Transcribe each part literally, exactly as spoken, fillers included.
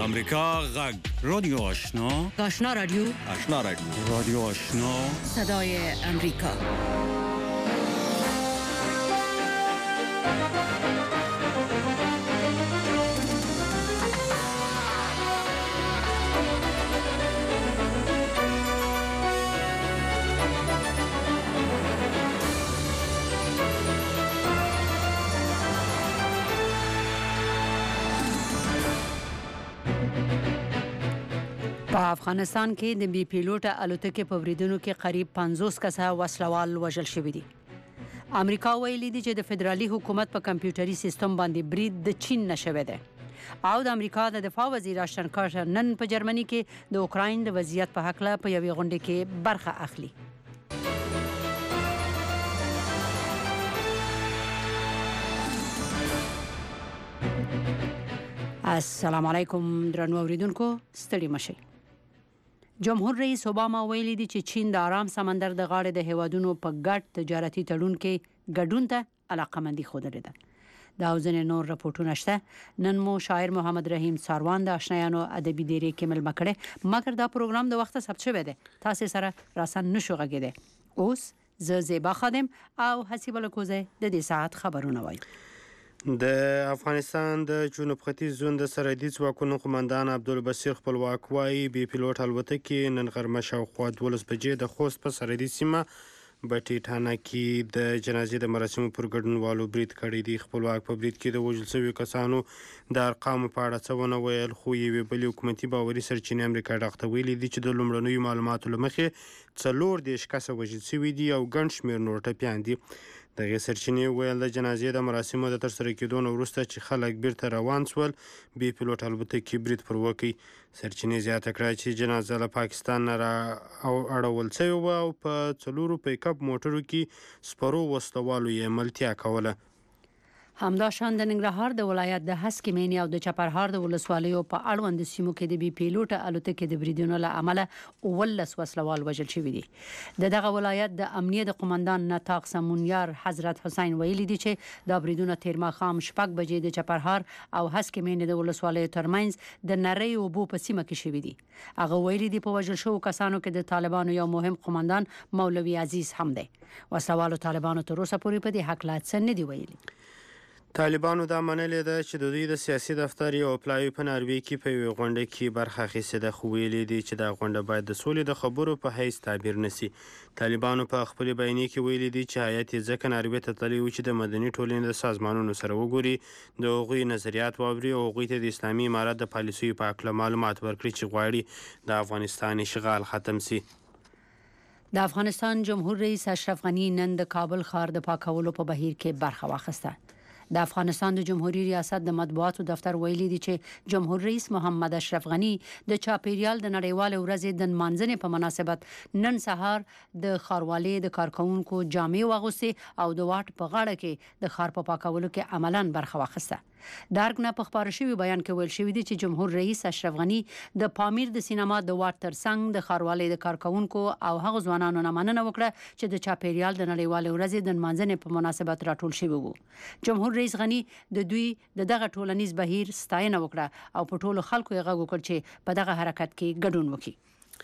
د امریکا غږ رادیو آشنا آشنا رادیو آشنا رادیو رادیو آشنا صدای امریکا. په افغانستان کې د بي پیلوټه الوتکې په وریدونو کې قریب پنځوس کسه وسلوال وژل شوي دي. امریکا ویلي دي چې د فدرالي حکومت په کمپیوټري سیستم باندې برید د چین نه شوی دی. او د امریکا د دفاع وزیر اشتن کارټر نن په جرمني کې د اوکراین د وضعیت په هکله په یوې غونډه کې برخه اخلي. السلام علیکم درنو اوریدونکو، ستړي مشئ. جمهور رئیس اوباما ویلي دی چې چین د آرام سمندر د غاړې د هیوادونو په ګډ تجارتي تړون کې ګډون ته علاقمندي ښودلې ده. دا او ځینې نور رپورټونه شته. نن مو شاعر محمد رحیم ساروان د آشنایانو ادبي دیرې کې مېلمه کړی، مګر دا پروګرام د وخته ثبت شوی دی، تاسې سره راسن نشو غږېدی. اوس زه زیبا خادم او حسیبه لکوزی د دې ساعت خبرونه وایو. د افغانستان د جنوب ختیځ زون د سرحدي ځواکونو قمندان عبدالبصیر خپلواک وایي بي پیلوټ الوتکې نن غرمه شاوخوا دولس بجې د خوست په سرحدي سیمه بټي ټانه کې د جنازې د مراسمو پر ګډونوالو برید کړی دی. خپلواک په برید کې د وژل شویو کسانو د ارقامو په اړه څه ونه ویل، خو یوې بلې حکومتي باوري سرچینې امریکا ډاغ ته ویلي دي چې د لومړنیو معلوماتو له مخې څلور دېرش کسه وژل شوي دي او ګڼ شمېر نور ټپیان دي. دغې سرچینې ویل د جنازې د مراسمو د ترسره کېدو نه وروسته چې خلک بیرته روان سول، بي پیلوټ الوتکې برید پر وکړ. سرچینې زیاته کړه چې جنازه له پاکستان نه را اړول شوې وه او په څلورو پیک اپ موټرو کې سپرو وسلوالو یې ملتیا کوله. همداشان د ننګرهار د ولایت د هسکې مینې او د چپرهار د ولسوالیو په اړوند سیمو کې د بي پیلوټه الوتکې د بریدونو له امله اوولس وسلوال وژل شوي دي. د دغه ولایت د امنیه د قمندان نطاق سمونیار حضرت حسین ویلي دي چې دا بریدونه تیر ماښام شپږ بجې د چپرهار او هسکې مینې د ولسوالیو ترمنځ د نرۍ اوبو په سیمه کې شوي دي. هغه ویلي دي په وژل شوو کسانو کې د طالبانو یو مهم قمندان مولوي عزیز هم دی. وسلوالو طالبانو تر اوسه پورې په دې هکله څه نه دي ویلي. طالبانو دا منلې ده چې د دوی د سیاسي دفتر یو پلاوی په ناروې کې په یوې غونډه کې برخه اخیستې ده، خو ویلي دي چې دا غونډه باید د سولې د خبرو په حیث تعبیر نشي. طالبانو په خپلې بیانیې کې ویلي دي چې هیات یې ځکه ناروې ته تللی و چې د مدني ټولنې د سازمانونو سره وګوري، د هغوی نظریات واوري او هغوی ته د اسلامي امارت د پالیسیو په هکله معلومات ورکړي چې غواړي د افغانستان اشغال ختم سي. د افغانستان جمهور رئیس اشرف غني نن د کابل ښار د پاکولو په بهیر کې برخه واخیسته. د افغانستان د جمهوریت ریاست د مطبوعاتو دفتر ویلي دی چې جمهور رئیس محمد اشرف غني د چاپیریال د نړیوالې ورځې د نمانځنې په مناسبت نن سهار د ښاروالۍ د کارکوونکو جامې واغوستې او د واټ په غاړه کې د ښار په پاکولو کې عملاً برخه واخیسته. د ارګ نه په خپاره شوي بیان کې ویل شوي دي چې جمهور رئیس اشرف غني د پامیر د سینما د واټ ترڅنګ د ښاروالۍ د کارکوونکو او هغو ځوانانو نه مننه وکړه چې د چاپیریال د نړیوالې ورځې د نمانځنې په مناسبت راټول شوي وو. جمهور رئیس غني د دوی د دغه ټولنیز بهیر ستاینه وکړه او په ټولو خلکو یې غږ وکړ چې په دغه حرکت کې ګډون وکړي.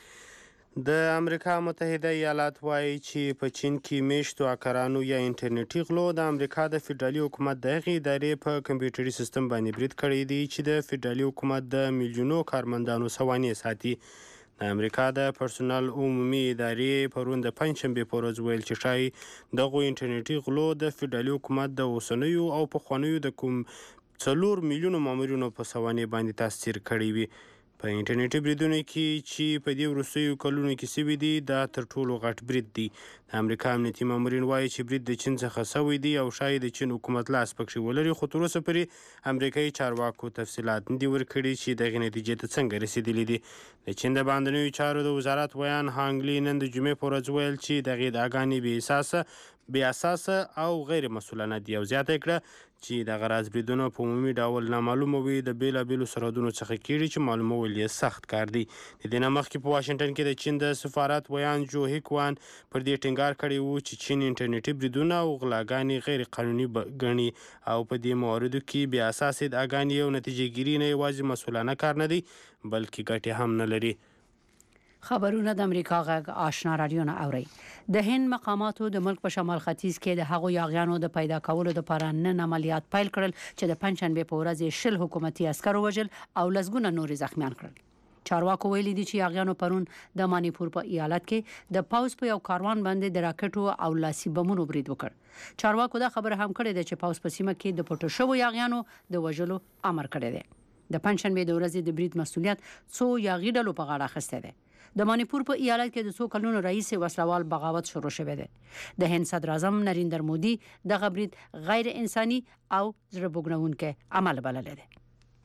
د امریکا متحده ایالات وایي چې په چین کې میشتو هکرانو یا انټرنیټي غلو د امریکا د فدرالي حکومت د هغې ادارې په کمپیوټري سیستم باندې برید کړی دی چې د فدرالي حکومت د میلیونو کارمندانو سوانح ساتي. د امریکا د پرسونل عمومي ادارې پرون د پنجشنبې په ورځ ویل چې ښایي دغو انټرنیټي غلو د فدرالي حکومت د اوسنیو او پخوانیو د کوم څلور میلیونو مامورینو په سوانح باندې تاثیر کړی وي. په انټرنیټي بریدونو کې چې په دې وروستیو کلونو کې شوي دي دا تر ټولو غټ برید دی. د امریکا امنیتي مامورین وایي چې برید د چین څخه شوی دی او شاید د چین حکومت لاس پکښې ولري، خو تر اوسه پورې امریکایي چارواکو تفصیلات نه دي ورکړي چې دغې نتیجې ته څنګه رسېدلي دي. د چین د باندنیو چارو د وزارت ویان هانګ لی نن د جمعې په ورځ ویل چې دغې ادعاګانې بې اساسه بې اساسه او غیر مسؤلانه دي او زیاته کړه چې دغه راز بریدونه په عمومي ډول نامعلومه وي، د بېلابېلو سرحدونو څخه کېږي چې معلومول یې سخت کار دی. د دې نه مخکې په واشنګټن کې د چین د سفارت ویان جو هیک وان پر دې ټینګار ټینګار کړی وو چې چین انټرنیټي بریدونه او غلاګانې غیر قانوني ګڼي او په دې مواردو کې بې اساسې ادعاګانې او نتیجه ګیري نه یوازې مسؤلانه کار نه دی بلکې ګټې هم نه لري. خبرونه د امریکا غږ آشنا رادیو نه اوري. د هند مقاماتو د ملک په شمال ختیځ کې د هغو یاغیانو د پیدا کولو لپاره نن عملیات پیل کړل چې د پنځشنبه په ورځ شل حکومتي عسکر وژل او لسګونه نور زخمیان کړل. چارواکو ویلي دي چې یاغیانو پرون د مانیپور په ایالت کې د پاوز په یو کاروان باندې د راکټو او لاسي بمونو برید وکړ. چارواکو دا خبره هم کړې ده چې پاوز په سیمه کې د پټو شوو یاغیانو د وژلو امر کړی دی. د پنځشنبه د ورځې د برید مسؤلیت څو یاغي ډلو په غاړه اخیستی دی. د مانیپور په ایالت کې د څو کلونو رئیس وسلوال بغاوت شروع شوی دی. د هند صدر اعظم نریندر مودي دغه برید غیر انساني او زړه بوږنونکی عمل بللی دی.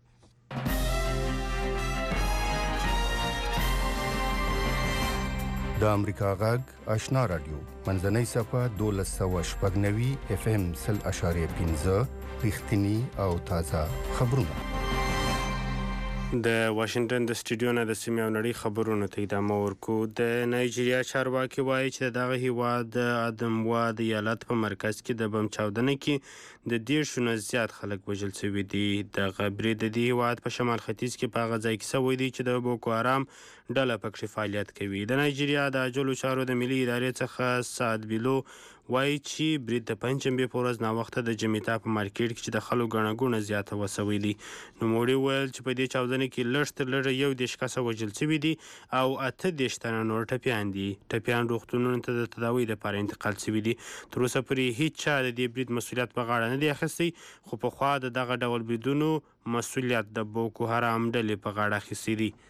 د امریکا غږ آشنا رادیو منځنۍ صفحه دولس سوه شپږ نوي اف ام سل اشاریه پنځه رښتینی او تازه خبرونه. د واشنگټن د سټوډیو نه د سیمې او نړۍ خبرونو ته ادامه ورکو. د نایجیریا چارواکي وایي چې دغه هیواد د ادموا د ایالت په مرکز کې د بم چاودنې کې د دېرشو نه زیات خلک وژل شوي دي. دغه برید د دې هیواد په شمال ختیځ کې په هغه ځای کې شوی دی چې د بوکو حرام ډله پکې فعالیت کوي. د نایجیریا د عاجلو چارو د ملي ادارې څخه سعد بیلو وایي چې برید د پنځشنبې په ورځ ناوخته د جمیتا په مارکیټ کې چې د خلکو ګڼه ګوڼه زیاته وسوی دي. نوموړي وویل چې په دې چاودنې کې لږ تر لږه یو دېرش کسه وژل شوي دي او اته دېرش تنه نور ټپیان دي. ټپیان روغتونونو ته د تداوۍ لپاره انتقال شوي دي. تر اوسه پورې هیڅ چا د دې برید مسؤلیت په غاړه نه دی اخیستی، خو پخوا د دغه ډول بریدونو مسؤلیت د بوکو حرام ډلې په غاړه اخیستی دی.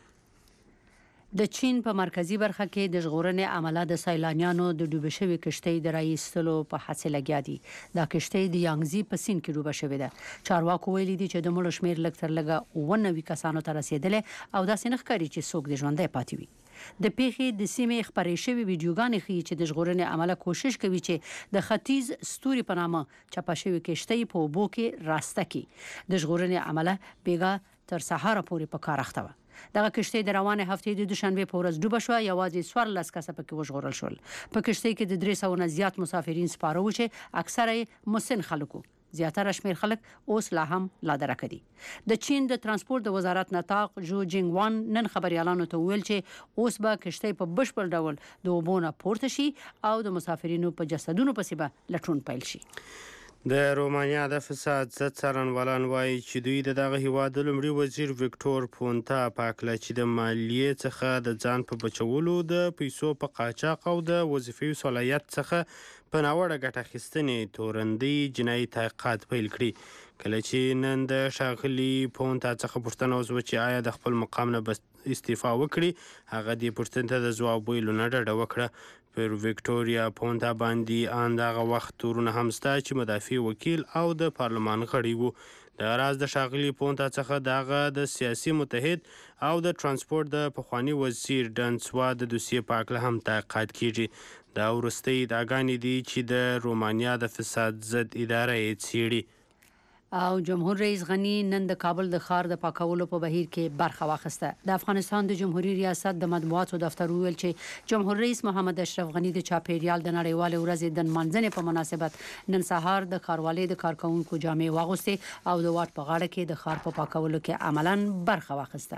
د چین په مرکزی برخه کې د ژغورنې عمله د سیلانیانو د ډوبه شوي کشتۍ د راایستلو په هڅه لګیا دي. دا کشتۍ د یانګزي په سیند کې ډوبه شوې ده. چارواکو ویلي دي چې د مړو شمیر لږ تر لږه اوه نوي کسانو ته رسیدلی او داسې نه ښکاري چې څوک د ژوندی پاتې وي. د پیښې د سیمې خپرې شوې ویډیوګانې ښیي چې د ژغورنې عمله کوشش کوي چې د ختیځ ستوري په نامه چپه شوې کشتۍ په اوبو کې راسته کړي. د ژغورنې عمله بیګا تر سهاره پورې په کار اخته وه. دغه کشتۍ د روانې هفتې د دوشنبې په ورځ ډوبه شوه. یوازې څوارلس کسه پکې وژغورل شول. په کشتۍ کې د درې سوه نه زیات مسافرین سپاره وو چې اکثره یې مسن خلک وو. زیاتره شمیر خلک اوس لا هم لا درکه دي. د چین د ترانسپورت د وزارت نطاق جو جینګ وان نن خبريالانو ته ویل چې اوس به کشتۍ په بشپړ ډول د اوبو نه پورته شي او د مسافرینو په جسدونو پسې به لټون پیل شي. د رومانیا د فساد ضد څارنوالان وایي چې دوی د دغه هیواد د لومړي وزیر ویکټور پونتا په هکله چې د مالیې څخه د ځان په بچولو، د پیسو په قاچاق او د وظیفوي صلاحیت څخه په ناوړه ګټه اخیستنې تورندۍ جنایي تحقیقات پیل کړي. کله چې نن د ښاغلي پونتا څخه پوښتنه وشوه چې آیا د خپل مقام نه استعفا وکړي، هغه دې پوښتنې ته د ځواب ویلو نه ډډه وکړه. پر ویکټوریا پونتا باندې آن دغه وخت تورونه هم شته چې مدافع وکیل او د پارلمان غړی وو. د راز د ښاغلي پونتا څخه دغه د سیاسي متحد او د ترانسپورت د پخواني وزیر ډنسوا د دوسیې په هکله هم تحقیقات کیږي. دا وروستۍ ادعاګانې دي چې د رومانیا د فساد ضد اداره یې څیړي. او جمهور رئیس غنی نن د کابل د ښار د پاکولو په بهیر کې برخه واخیسته. د افغانستان د جمهوریت ریاست د مطبوعاتو دفتر ویل چې جمهور رئیس محمد اشرف غنی د چاپیریال د نړیوال ورځې د نمانځنې په مناسبت نن سهار د ښاروالۍ د کارکونکو جامې واغوستې او د واټ په غاړه کې د ښار په پاکولو کې عملاً برخه واخیسته.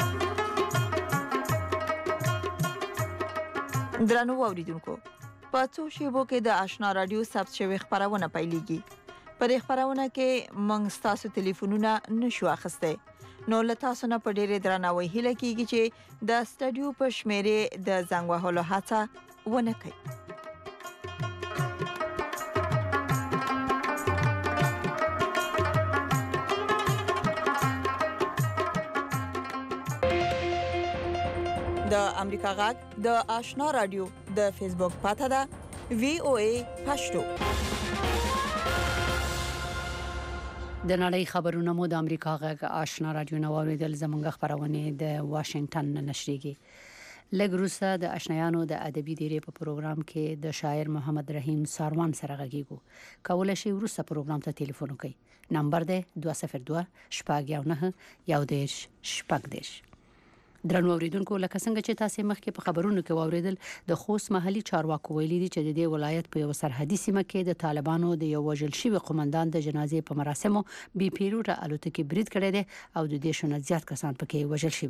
درنو اوریدونکو، په څو شیبو کې د آشنا رادیو ثبت شوی خبرونه پیلېږي. پر خبرونه کې موږ تاسو ټلیفونونه نشو اخیسته. نو له تاسو نه په ډېر درناوي هیله کیږي چې د سټډیو په شمیرې د زنګ وهلو هڅه ونه کړئ. د امریکا غږ د آشنا رادیو د فیسبوک پاته ده وی او ای پښتو. د نړۍ خبرونه مو د امریکا غږ آشنا رادیو نو اوریدل. زمونږ خبرونه د واشنگټن نه نشریږي. لږ وروسته د آشنایانو د ادبي دیرې په پروګرام کې د شاعر محمد رحیم ساروان سره غږیږو. کولای شئ وروسته پروګرام ته ټلیفون وکړئ. نمبر دی دوه صفر دوه شپږ یو نه یو دیرش شپږ دیرش. درنو اوریدونکو لکه څنګه چې تاسو مخکې په خبرونو کې واوریدل د خوست محلي چارواکو ویلي دي چې د دې ولایت په یو سرحدي سیمه کې د طالبانو د یو وژل شوی قومندان د جنازې په مراسمو بي پیروره الوتکې برید کړی دی او د دې شنه زیات کسان پکې وژل شوي